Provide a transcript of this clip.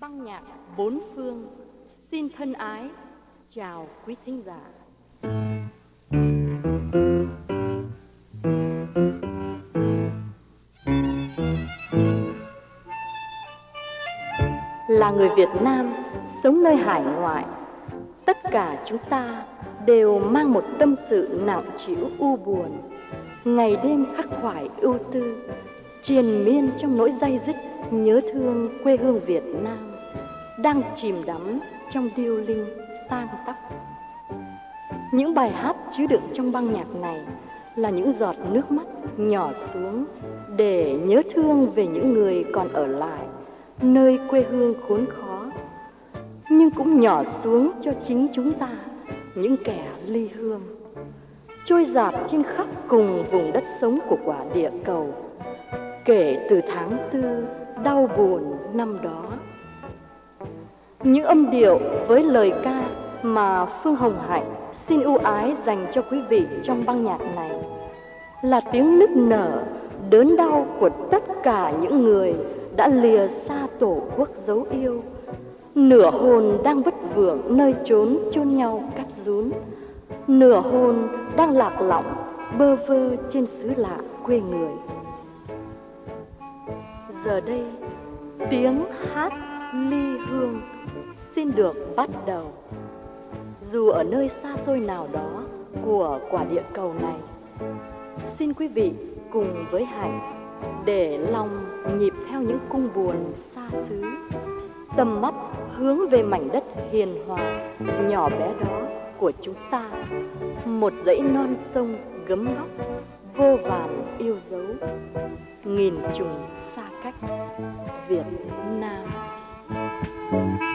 Băng nhạc bốn phương xin thân ái chào quý thính giả. Là người Việt Nam sống nơi hải ngoại, tất cả chúng ta đều mang một tâm sự nặng trĩu u buồn, ngày đêm khắc khoải ưu tư, triền miên trong nỗi day dứt nhớ thương quê hương Việt Nam đang chìm đắm trong điêu linh tang tóc. Những bài hát chứa đựng trong băng nhạc này là những giọt nước mắt nhỏ xuống để nhớ thương về những người còn ở lại nơi quê hương khốn khó, nhưng cũng nhỏ xuống cho chính chúng ta, những kẻ ly hương, trôi dạt trên khắp cùng vùng đất sống của quả địa cầu, kể từ tháng 4 đau buồn năm đó. Những âm điệu với lời ca mà Phương Hồng Hạnh xin ưu ái dành cho quý vị trong băng nhạc này là tiếng nức nở, đớn đau của tất cả những người đã lìa xa tổ quốc dấu yêu, nửa hồn đang vất vưởng nơi chốn chôn nhau cắt rún, nửa hồn đang lạc lõng bơ vơ trên xứ lạ quê người. Giờ đây, tiếng hát ly hương xin được bắt đầu. Dù ở nơi xa xôi nào đó của quả địa cầu này, xin quý vị cùng với Hạnh để lòng nhịp theo những cung buồn xa xứ, tầm mắt hướng về mảnh đất hiền hòa nhỏ bé đó của chúng ta, một dãy non sông gấm vóc vô vàn yêu dấu, nghìn trùng xa cách Việt Nam.